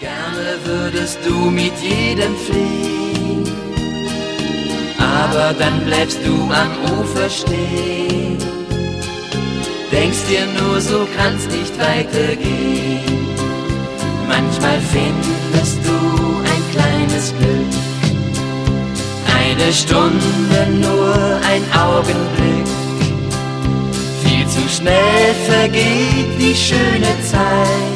Gerne würdest du mit jedem fliehen, aber dann bleibst du am Ufer stehen. Denkst dir nur, so kann's nicht weitergehen. Manchmal findest du ein kleines Glück, eine Stunde, nur ein Augenblick. Viel zu schnell vergeht die schöne Zeit.